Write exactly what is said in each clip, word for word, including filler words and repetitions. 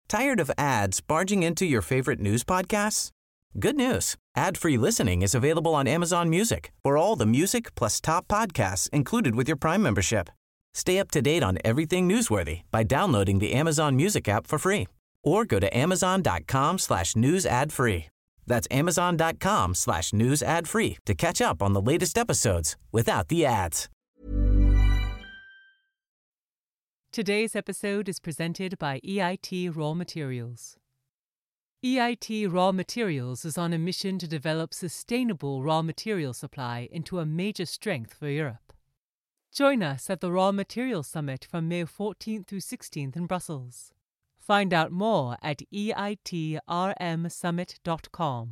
Tired of ads barging into your favorite news podcasts? Good news. Ad-free listening is available on Amazon Music for all the music plus top podcasts included with your Prime membership. Stay up to date on everything newsworthy by downloading the Amazon Music app for free or go to amazon.com slash news ad free. That's amazon.com slash news ad free to catch up on the latest episodes without the ads. Today's episode is presented by E I T Raw Materials. E I T Raw Materials is on a mission to develop sustainable raw material supply into a major strength for Europe. Join us at the Raw Materials Summit from May fourteenth through sixteenth in Brussels. Find out more at E I T R M summit dot com.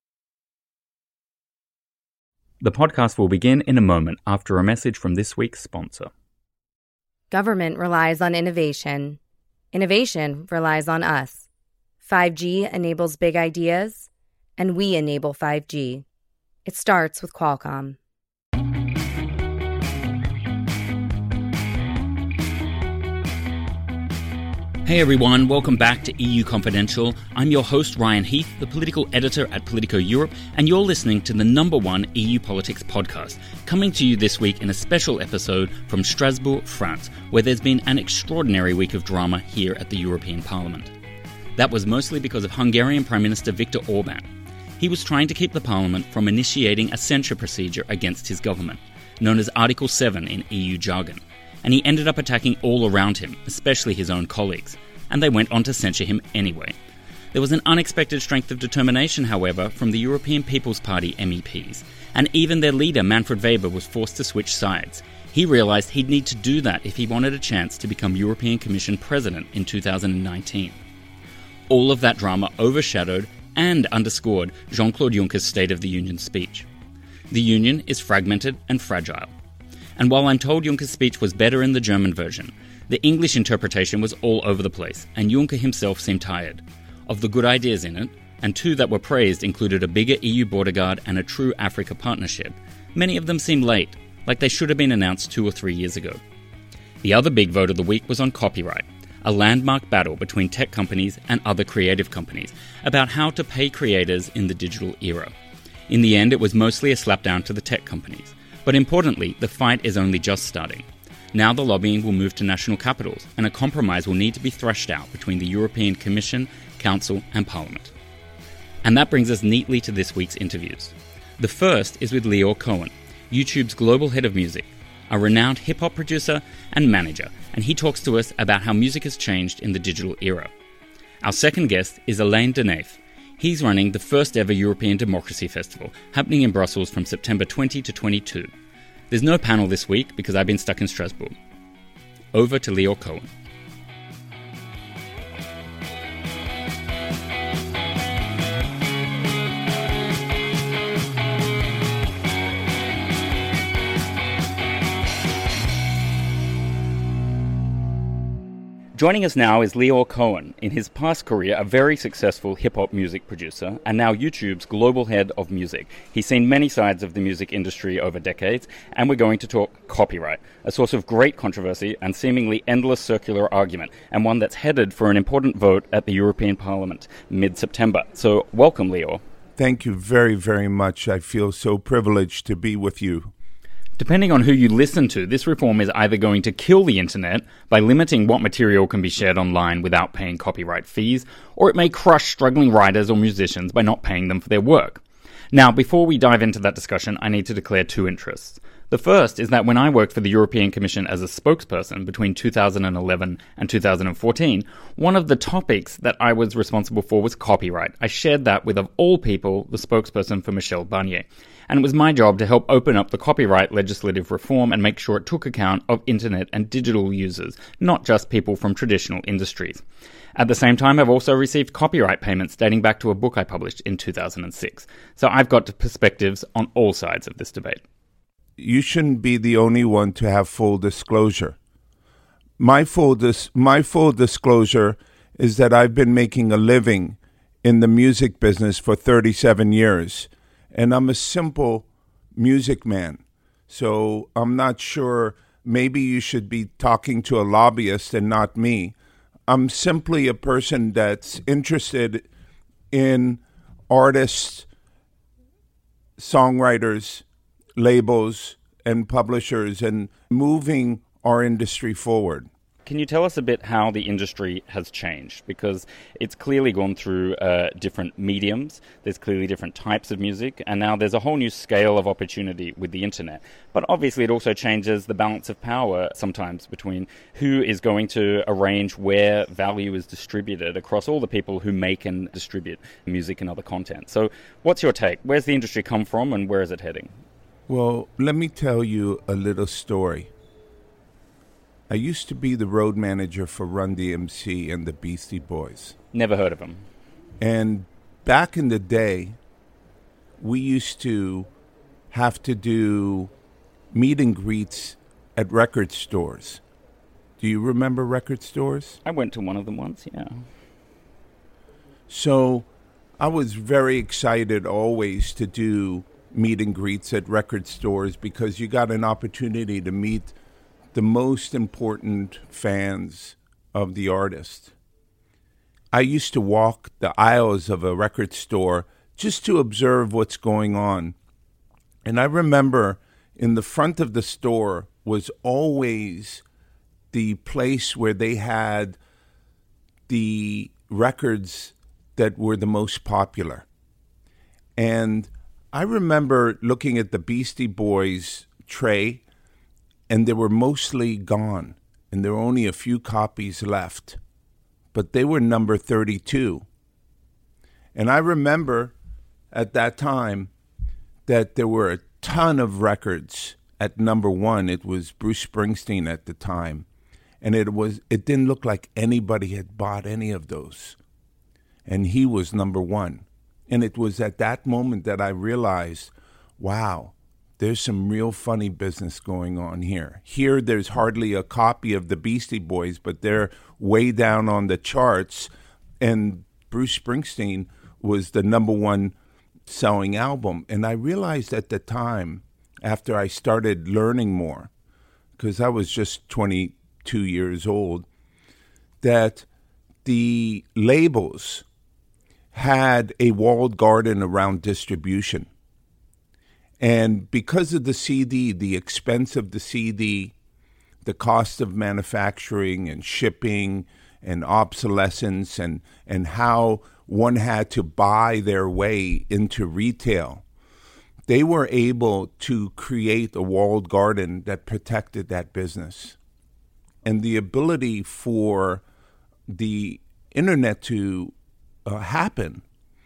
The podcast will begin in a moment after a message from this week's sponsor. Government relies on innovation. Innovation relies on us. five G enables big ideas, and we enable five G. It starts with Qualcomm. Hey everyone, welcome back to E U Confidential. I'm your host Ryan Heath, the political editor at Politico Europe, and you're listening to the number one E U politics podcast, coming to you this week in a special episode from Strasbourg, France, where there's been an extraordinary week of drama here at the European Parliament. That was mostly because of Hungarian Prime Minister Viktor Orban. He was trying to keep the Parliament from initiating a censure procedure against his government, known as Article seven in E U jargon. And he ended up attacking all around him, especially his own colleagues, and they went on to censure him anyway. There was an unexpected strength of determination, however, from the European People's Party M E Ps, and even their leader, Manfred Weber, was forced to switch sides. He realised he'd need to do that if he wanted a chance to become European Commission President in two thousand nineteen. All of that drama overshadowed and underscored Jean-Claude Juncker's State of the Union speech. The Union is fragmented and fragile. And while I'm told Juncker's speech was better in the German version, the English interpretation was all over the place, and Juncker himself seemed tired. Of the good ideas in it, and two that were praised included a bigger E U border guard and a true Africa partnership, many of them seemed late, like they should have been announced two or three years ago. The other big vote of the week was on copyright, a landmark battle between tech companies and other creative companies about how to pay creators in the digital era. In the end, it was mostly a slapdown to the tech companies. But importantly, the fight is only just starting. Now the lobbying will move to national capitals, and a compromise will need to be thrashed out between the European Commission, Council, and Parliament. And that brings us neatly to this week's interviews. The first is with Lior Cohen, YouTube's global head of music, a renowned hip-hop producer and manager, and he talks to us about how music has changed in the digital era. Our second guest is Alain Deneif. He's running the first ever European Democracy Festival, happening in Brussels from September twentieth to twenty-second. There's no panel this week because I've been stuck in Strasbourg. Over to Lior Cohen. Joining us now is Lior Cohen, in his past career a very successful hip-hop music producer, and now YouTube's global head of music. He's seen many sides of the music industry over decades, and we're going to talk copyright, a source of great controversy and seemingly endless circular argument, and one that's headed for an important vote at the European Parliament mid-September. So welcome, Lior. Thank you very, very much. I feel so privileged to be with you. Depending on who you listen to, this reform is either going to kill the internet by limiting what material can be shared online without paying copyright fees, or it may crush struggling writers or musicians by not paying them for their work. Now, before we dive into that discussion, I need to declare two interests. The first is that when I worked for the European Commission as a spokesperson between two thousand eleven and two thousand fourteen, one of the topics that I was responsible for was copyright. I shared that with, of all people, the spokesperson for Michel Barnier. And it was my job to help open up the copyright legislative reform and make sure it took account of internet and digital users, not just people from traditional industries. At the same time, I've also received copyright payments dating back to a book I published in two thousand six. So I've got perspectives on all sides of this debate. You shouldn't be the only one to have full disclosure. My full dis- my full disclosure is that I've been making a living in the music business for thirty-seven years, and I'm a simple music man. So I'm not sure, maybe you should be talking to a lobbyist and not me. I'm simply a person that's interested in artists, songwriters, labels, and publishers, and moving our industry forward. Can you tell us a bit how the industry has changed? Because it's clearly gone through uh, different mediums, there's clearly different types of music, and now there's a whole new scale of opportunity with the internet. But obviously it also changes the balance of power sometimes between who is going to arrange where value is distributed across all the people who make and distribute music and other content. So what's your take? Where's the industry come from and where is it heading? Well, let me tell you a little story. I used to be the road manager for Run D M C and the Beastie Boys. Never heard of them. And back in the day, we used to have to do meet and greets at record stores. Do you remember record stores? I went to one of them once, yeah. So I was very excited always to do meet and greets at record stores because you got an opportunity to meet the most important fans of the artist. I used to walk the aisles of a record store just to observe what's going on. And I remember in the front of the store was always the place where they had the records that were the most popular. And I remember looking at the Beastie Boys tray, and they were mostly gone, and there were only a few copies left. But they were number thirty-two. And I remember at that time that there were a ton of records at number one. It was Bruce Springsteen at the time. And it was it didn't look like anybody had bought any of those. And he was number one. And it was at that moment that I realized, wow, there's some real funny business going on here. Here, there's hardly a copy of the Beastie Boys, but they're way down on the charts. And Bruce Springsteen was the number one selling album. And I realized at the time, after I started learning more, because I was just twenty-two years old, that the labels had a walled garden around distribution. And because of the C D, the expense of the C D, the cost of manufacturing and shipping and obsolescence and, and how one had to buy their way into retail, they were able to create a walled garden that protected that business. And the ability for the internet to uh, happen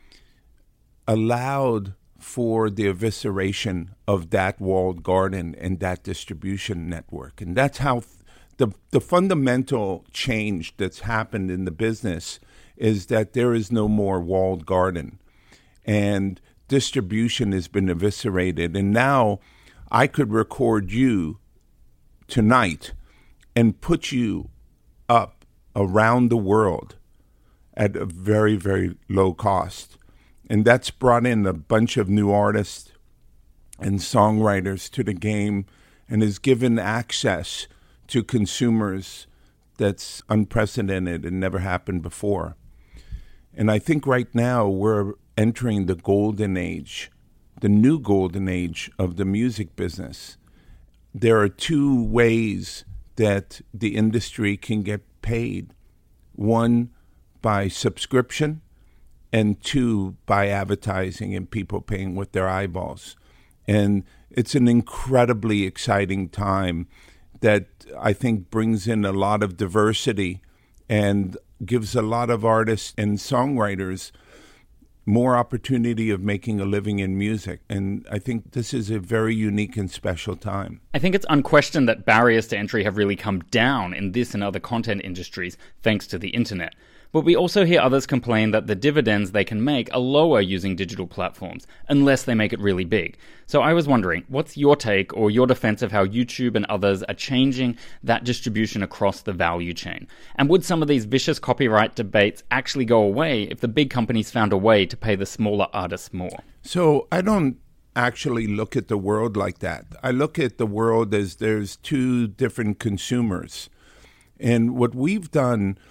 allowed for the evisceration of that walled garden and that distribution network. And that's how th- the the fundamental change that's happened in the business is that there is no more walled garden. And distribution has been eviscerated. And now I could record you tonight and put you up around the world at a very, very low cost. And that's brought in a bunch of new artists and songwriters to the game and has given access to consumers that's unprecedented and never happened before. And I think right now we're entering the golden age, the new golden age of the music business. There are two ways that the industry can get paid. One, by subscription, and two, by advertising and people paying with their eyeballs. And it's an incredibly exciting time that I think brings in a lot of diversity and gives a lot of artists and songwriters more opportunity of making a living in music. And I think this is a very unique and special time. I think it's unquestioned that barriers to entry have really come down in this and other content industries thanks to the internet. But we also hear others complain that the dividends they can make are lower using digital platforms, unless they make it really big. So I was wondering, what's your take or your defense of how YouTube and others are changing that distribution across the value chain? And would some of these vicious copyright debates actually go away if the big companies found a way to pay the smaller artists more? So I don't actually look at the world like that. I look at the world as there's two different consumers. And what we've done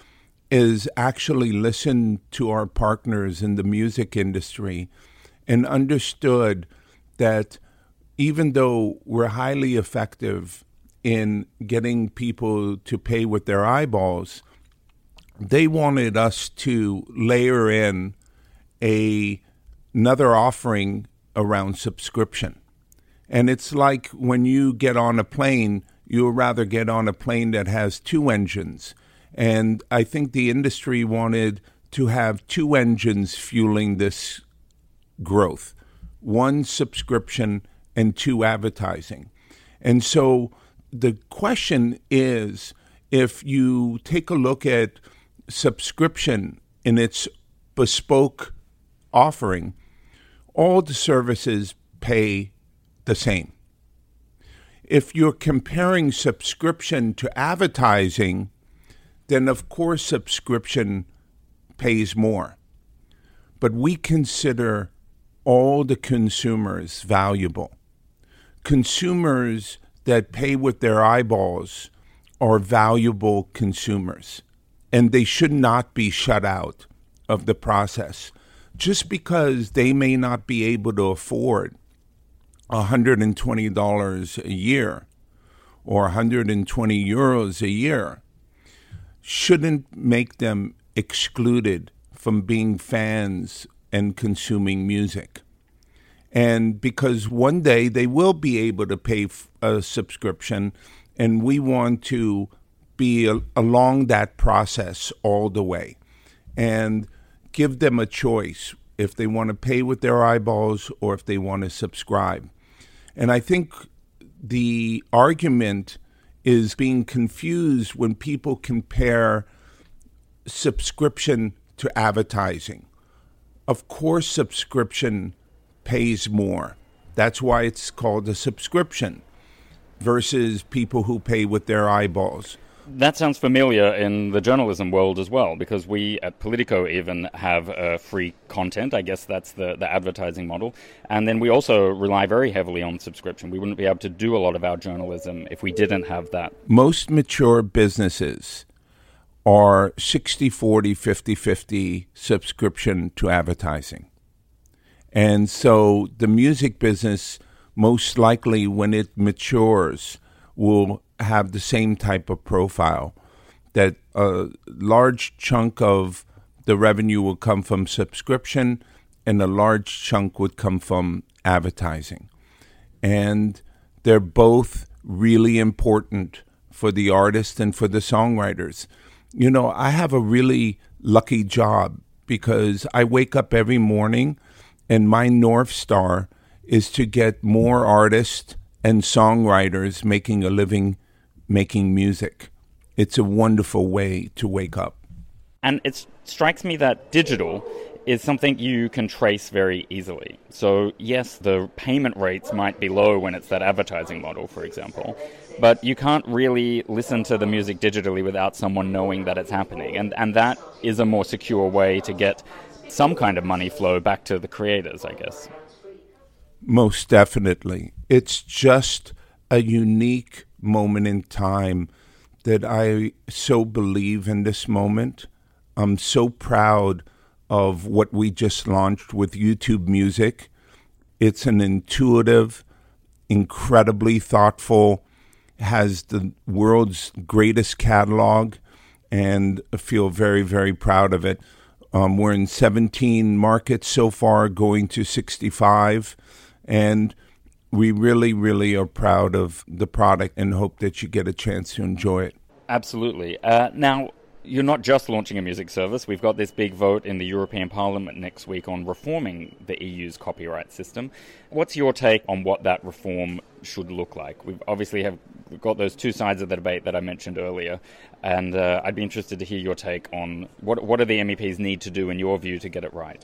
is actually listened to our partners in the music industry and understood that even though we're highly effective in getting people to pay with their eyeballs, they wanted us to layer in a, another offering around subscription. And it's like when you get on a plane, you'll rather get on a plane that has two engines. And I think the industry wanted to have two engines fueling this growth, one subscription and two advertising. And so the question is, if you take a look at subscription in its bespoke offering, all the services pay the same. If you're comparing subscription to advertising, then of course subscription pays more. But we consider all the consumers valuable. Consumers that pay with their eyeballs are valuable consumers, and they should not be shut out of the process. Just because they may not be able to afford one hundred twenty dollars a year or one hundred twenty euros a year shouldn't make them excluded from being fans and consuming music. And because one day they will be able to pay a subscription, and we want to be a, along that process all the way and give them a choice if they want to pay with their eyeballs or if they want to subscribe. And I think the argument is being confused when people compare subscription to advertising. Of course, subscription pays more. That's why it's called a subscription versus people who pay with their eyeballs. That sounds familiar in the journalism world as well, because we at Politico even have uh, free content. I guess that's the, the advertising model. And then we also rely very heavily on subscription. We wouldn't be able to do a lot of our journalism if we didn't have that. Most mature businesses are sixty forty, fifty fifty subscription to advertising. And so the music business, most likely when it matures, will have the same type of profile, that a large chunk of the revenue will come from subscription and a large chunk would come from advertising. And they're both really important for the artists and for the songwriters. You know, I have a really lucky job because I wake up every morning and my North Star is to get more artists and songwriters making a living making music. It's a wonderful way to wake up. And it strikes me that digital is something you can trace very easily. So yes, the payment rates might be low when it's that advertising model, for example, but you can't really listen to the music digitally without someone knowing that it's happening. And, and that is a more secure way to get some kind of money flow back to the creators, I guess. Most definitely. It's just a unique moment in time that I so believe in this moment. I'm so proud of what we just launched with YouTube Music. It's an intuitive, incredibly thoughtful, has the world's greatest catalog, and I feel very, very proud of it. Um, we're in seventeen markets so far, going to sixty-five, and we really, really are proud of the product and hope that you get a chance to enjoy it. Absolutely. Uh, now, you're not just launching a music service. We've got this big vote in the European Parliament next week on reforming the E U's copyright system. What's your take on what that reform should look like? We've obviously have we've got those two sides of the debate that I mentioned earlier, and uh, I'd be interested to hear your take on what what do the M E Ps need to do, in your view, to get it right?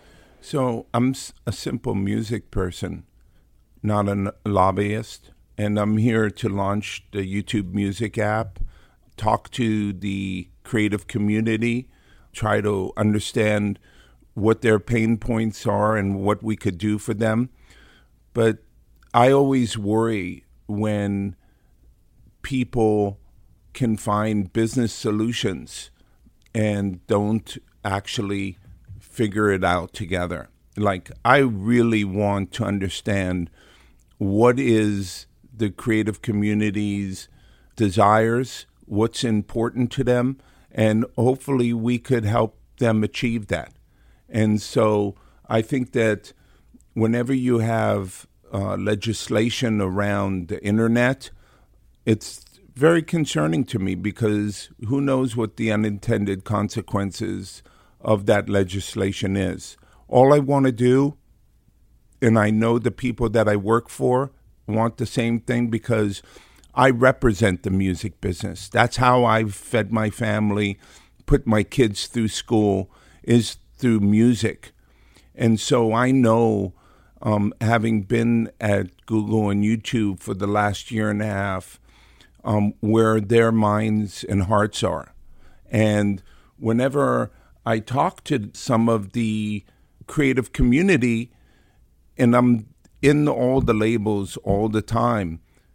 So I'm a simple music person, not a lobbyist, and I'm here to launch the YouTube Music app, talk to the creative community, try to understand what their pain points are and what we could do for them. But I always worry when people can find business solutions and don't actually figure it out together. Like, I really want to understand what is the creative community's desires, what's important to them, and hopefully we could help them achieve that. And so I think that whenever you have uh, legislation around the internet, it's very concerning to me, because who knows what the unintended consequences of that legislation is. All I want to do, and I know the people that I work for want the same thing, because I represent the music business. That's how I've fed my family, put my kids through school, is through music. And so I know, um, having been at Google and YouTube for the last year and a half, um, where their minds and hearts are. And whenever I talk to some of the creative community, and I'm in all the labels all the time,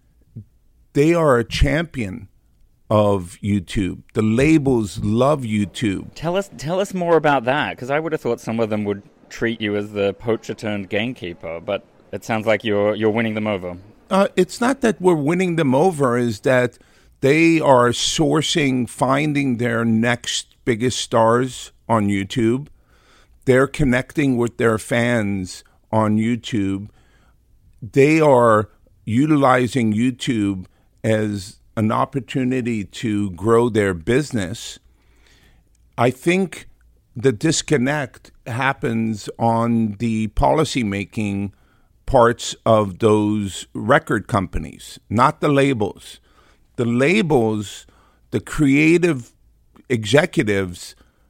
they are a champion of YouTube. The labels love YouTube. Tell us, tell us more about that, because I would have thought some of them would treat you as the poacher turned gamekeeper, but it sounds like you're you're winning them over. Uh, it's not that we're winning them over; is that they are sourcing, finding their next biggest stars on YouTube. They're connecting with their fans on YouTube. They are utilizing YouTube as an opportunity to grow their business. I think the disconnect happens on the policymaking parts of those record companies, not the labels. The labels, the creative executives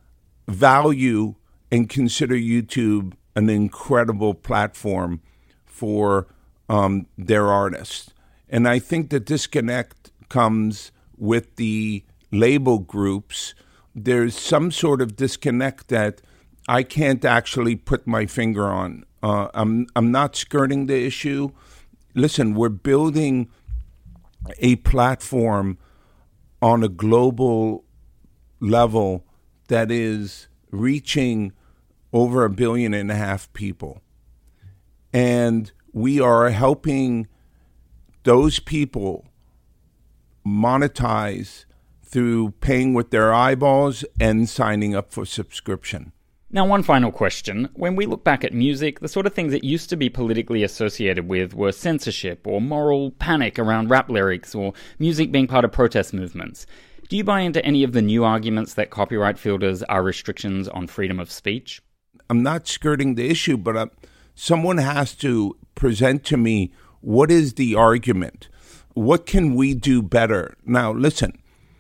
value and consider YouTube an incredible platform for um, their artists. And I think the disconnect comes with the label groups. There's some sort of disconnect that I can't actually put my finger on. Uh, I'm I'm not skirting the issue. Listen, we're building a platform on a global level that is reaching over a billion and a half people. And we are helping those people monetize through paying with their eyeballs and signing up for subscription. Now, one final question. When we look back at music, the sort of things that used to be politically associated with were censorship or moral panic around rap lyrics or music being part of protest movements. Do you buy into any of the new arguments that copyright filters are restrictions on freedom of speech? I'm not skirting the issue, but uh, someone has to present to me, what is the argument? What can we do better? Now, listen,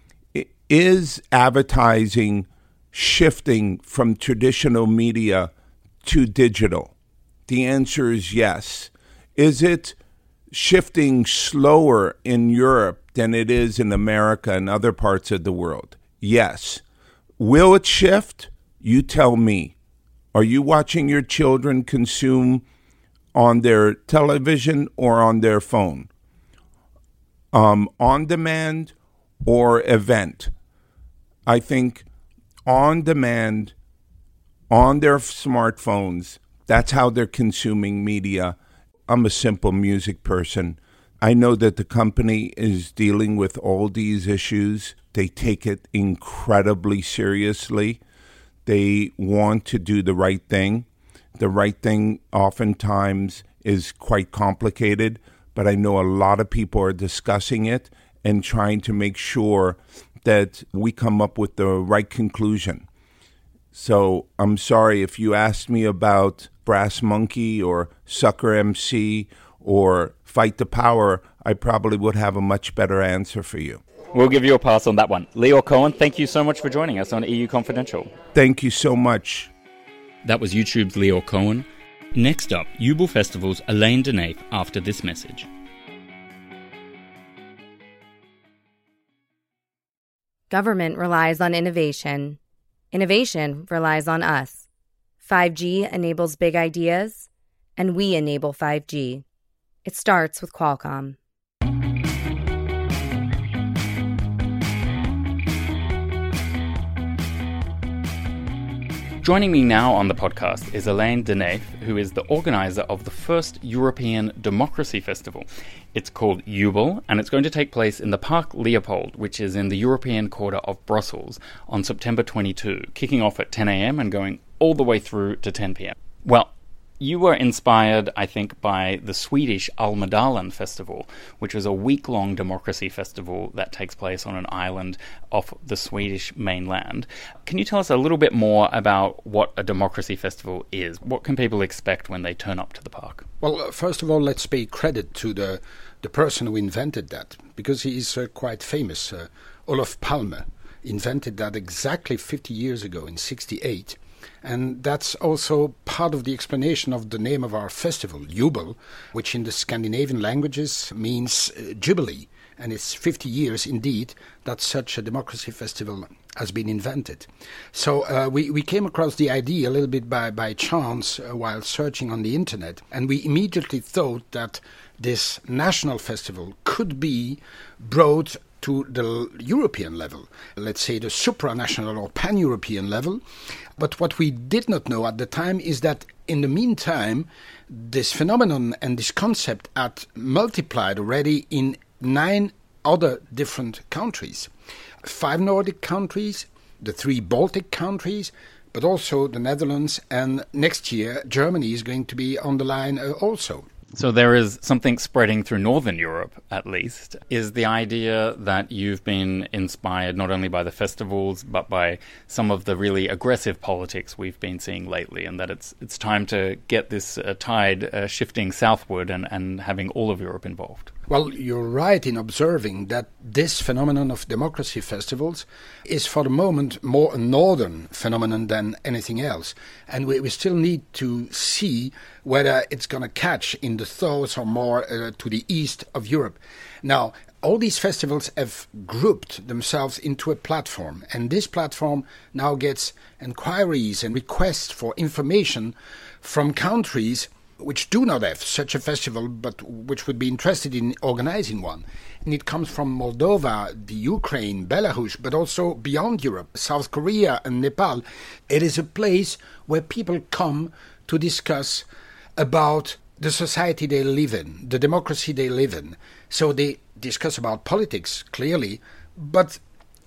is advertising shifting from traditional media to digital? The answer is yes. Is it shifting slower in Europe than it is in America and other parts of the world? Yes. Will it shift? You tell me. Are you watching your children consume on their television or on their phone? Um, on demand or event? I think on demand, on their smartphones, that's how they're consuming media. I'm a simple music person. I know that the company is dealing with all these issues. They take it incredibly seriously. They want to do the right thing. The right thing oftentimes is quite complicated, but I know a lot of people are discussing it and trying to make sure that we come up with the right conclusion. So I'm sorry if you asked me about Brass Monkey or Sucker M C or Fight the Power, I probably would have a much better answer for you. We'll give you a pass on that one. Lior Cohen, thank you so much for joining us on E U Confidential. Thank you so much. That was YouTube's Lior Cohen. Next up, Jubel Festival's Elaine Denafe after this message. Government relies on innovation. Innovation relies on us. five G enables big ideas, and we enable five G. It starts with Qualcomm. Joining me now on the podcast is Elaine Deneef, who is the organizer of the first European Democracy Festival. It's called Jubel, and it's going to take place in the Parc Leopold, which is in the European Quarter of Brussels, on September twenty-second, kicking off at ten a.m. and going all the way through to ten p.m. Well, you were inspired, I think, by the Swedish Almedalen Festival, which was a week-long democracy festival that takes place on an island off the Swedish mainland. Can you tell us a little bit more about what a democracy festival is? What can people expect when they turn up to the park? Well, first of all, let's pay credit to the, the person who invented that, because he is uh, quite famous. Uh, Olof Palme invented that exactly fifty years ago in sixty-eight. And that's also part of the explanation of the name of our festival, Jubel, which in the Scandinavian languages means uh, jubilee. And it's fifty years, indeed, that such a democracy festival has been invented. So uh, we, we came across the idea a little bit by, by chance uh, while searching on the internet. And we immediately thought that this national festival could be brought to the European level, let's say the supranational or pan-European level. But what we did not know at the time is that in the meantime, this phenomenon and this concept had multiplied already in nine other different countries. Five Nordic countries, the three Baltic countries, but also the Netherlands, and next year Germany is going to be on the line uh, also. So there is something spreading through Northern Europe, at least. Is the idea that you've been inspired not only by the festivals, but by some of the really aggressive politics we've been seeing lately, and that it's it's time to get this uh, tide uh, shifting southward and, and having all of Europe involved? Well, you're right in observing that this phenomenon of democracy festivals is for the moment more a northern phenomenon than anything else. And we, we still need to see whether it's going to catch in the south or more uh, to the east of Europe. Now, all these festivals have grouped themselves into a platform, and this platform now gets inquiries and requests for information from countries which do not have such a festival, but which would be interested in organizing one. And it comes from Moldova, the Ukraine, Belarus, but also beyond Europe, South Korea and Nepal. It is a place where people come to discuss about the society they live in, the democracy they live in. So they discuss about politics, clearly, but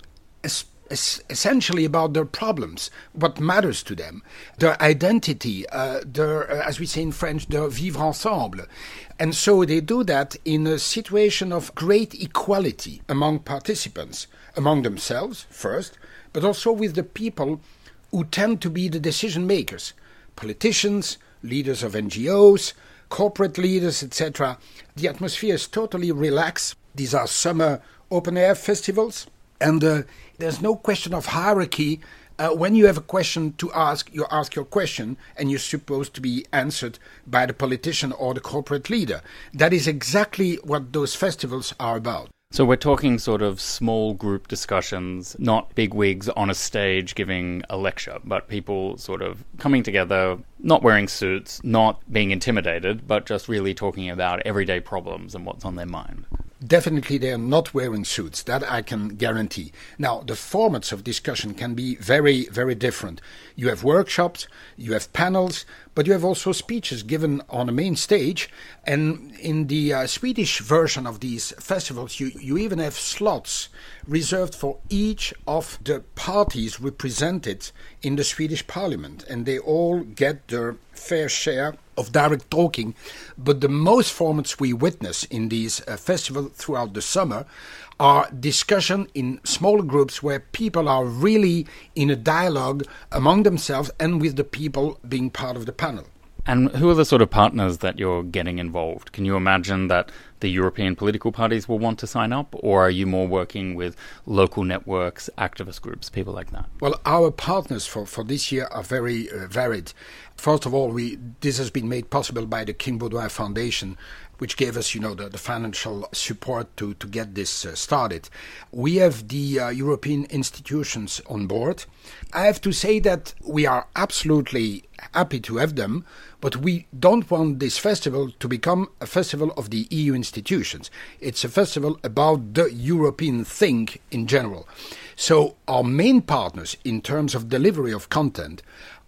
es- es- essentially about their problems, what matters to them, their identity, uh, their, uh, as we say in French, their vivre ensemble. And so they do that in a situation of great equality among participants, among themselves first, but also with the people who tend to be the decision makers, politicians, leaders of N G Os, corporate leaders, et cetera. The atmosphere is totally relaxed. These are summer open-air festivals, and uh, there's no question of hierarchy. Uh, when you have a question to ask, you ask your question, and you're supposed to be answered by the politician or the corporate leader. That is exactly what those festivals are about. So we're talking sort of small group discussions, not bigwigs on a stage giving a lecture, but people sort of coming together, not wearing suits, not being intimidated, but just really talking about everyday problems and what's on their mind. Definitely they are not wearing suits, that I can guarantee. Now, the formats of discussion can be very, very different. You have workshops, you have panels, but you have also speeches given on a main stage. And in the uh, Swedish version of these festivals, you, you even have slots reserved for each of the parties represented in the Swedish parliament. And they all get their fair share of direct talking. But the most formats we witness in these uh, festivals throughout the summer are discussion in small groups where people are really in a dialogue among themselves and with the people being part of the panel. And who are the sort of partners that you're getting involved? Can you imagine that the European political parties will want to sign up, or are you more working with local networks, activist groups, people like that? Well, our partners for, for this year are very uh, varied. First of all, we this has been made possible by the King Baudouin Foundation, which gave us, you know, the, the financial support to, to get this uh, started. We have the uh, European institutions on board. I have to say that we are absolutely happy to have them, but we don't want this festival to become a festival of the E U institutions. It's a festival about the European thing in general. So our main partners in terms of delivery of content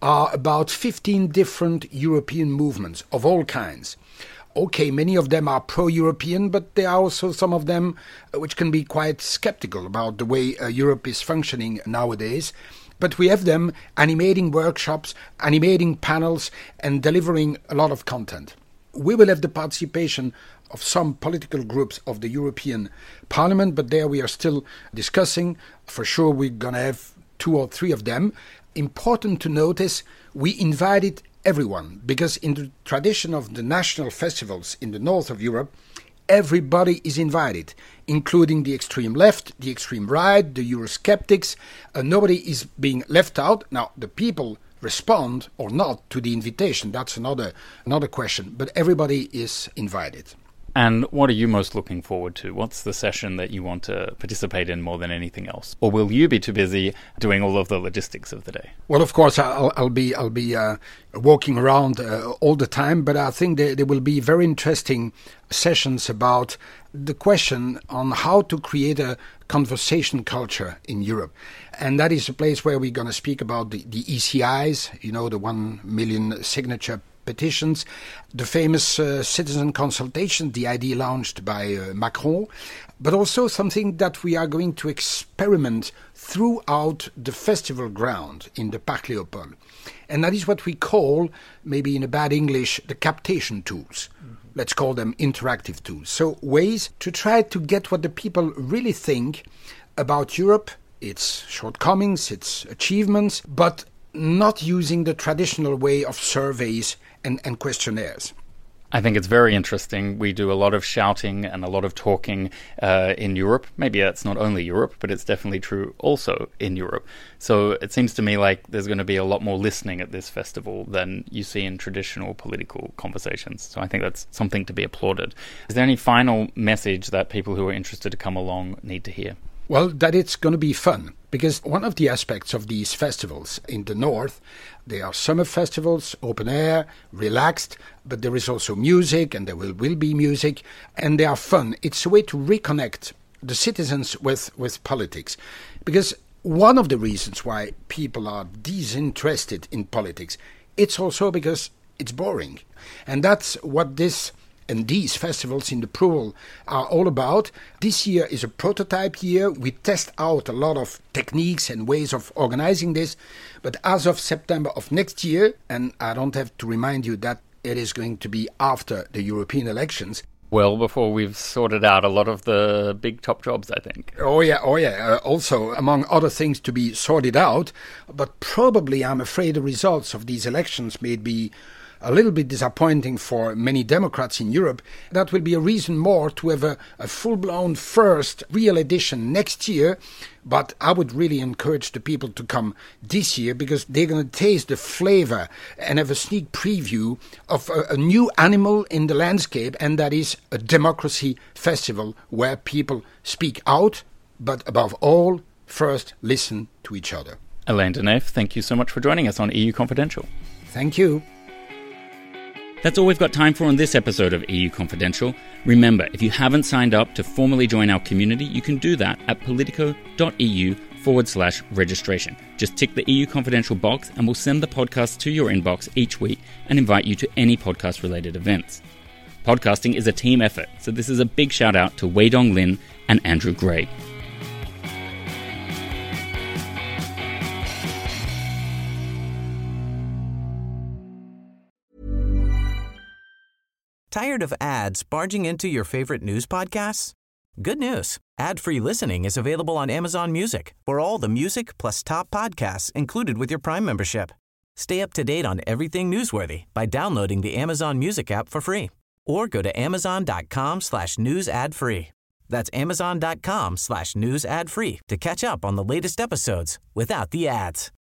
are about fifteen different European movements of all kinds. Okay, many of them are pro-European, but there are also some of them which can be quite skeptical about the way uh, Europe is functioning nowadays. But we have them animating workshops, animating panels, and delivering a lot of content. We will have the participation of some political groups of the European Parliament, but there we are still discussing. For sure, we're going to have two or three of them. Important to notice, we invited everyone, because in the tradition of the national festivals in the north of Europe, everybody is invited, including the extreme left, the extreme right, the Eurosceptics. Uh, nobody is being left out. Now, the people respond or not to the invitation. That's another another question. But everybody is invited. And what are you most looking forward to? What's the session that you want to participate in more than anything else? Or will you be too busy doing all of the logistics of the day? Well, of course, I'll, I'll be I'll be uh, walking around uh, all the time, but I think there, there will be very interesting sessions about the question on how to create a conversation culture in Europe. And that is a place where we're going to speak about the, the E C Is, you know, the one million signature petitions, the famous uh, citizen consultation, the idea launched by uh, Macron, but also something that we are going to experiment throughout the festival ground in the Parc Léopold. And that is what we call, maybe in a bad English, the captation tools. Mm-hmm. Let's call them interactive tools. So ways to try to get what the people really think about Europe, its shortcomings, its achievements, but not using the traditional way of surveys and, and questionnaires. I think it's very interesting. We do a lot of shouting and a lot of talking uh, in Europe. Maybe that's not only Europe, but it's definitely true also in Europe. So it seems to me like there's going to be a lot more listening at this festival than you see in traditional political conversations. So I think that's something to be applauded. Is there any final message that people who are interested to come along need to hear? Well, that it's going to be fun, because one of the aspects of these festivals in the north, they are summer festivals, open air, relaxed, but there is also music, and there will, will be music, and they are fun. It's a way to reconnect the citizens with, with politics, because one of the reasons why people are disinterested in politics, it's also because it's boring. And that's what this and these festivals in the Prul are all about. This year is a prototype year. We test out a lot of techniques and ways of organizing this. But as of September of next year, and I don't have to remind you that it is going to be after the European elections. Well, before we've sorted out a lot of the big top jobs, I think. Oh, yeah, oh, yeah. Uh, also, among other things to be sorted out. But probably, I'm afraid, the results of these elections may be a little bit disappointing for many Democrats in Europe. That will be a reason more to have a, a full-blown first real edition next year. But I would really encourage the people to come this year, because they're going to taste the flavor and have a sneak preview of a, a new animal in the landscape, and that is a democracy festival where people speak out, but above all, first listen to each other. Alain Deneff, thank you so much for joining us on E U Confidential. Thank you. That's all we've got time for on this episode of E U Confidential. Remember, if you haven't signed up to formally join our community, you can do that at politico.eu forward slash registration. Just tick the E U Confidential box and we'll send the podcast to your inbox each week and invite you to any podcast-related events. Podcasting is a team effort, so this is a big shout out to Wei Dong Lin and Andrew Gray. Tired of ads barging into your favorite news podcasts? Good news. Ad-free listening is available on Amazon Music for all the music plus top podcasts included with your Prime membership. Stay up to date on everything newsworthy by downloading the Amazon Music app for free or go to amazon.com slash news ad free. That's amazon.com slash news ad free to catch up on the latest episodes without the ads.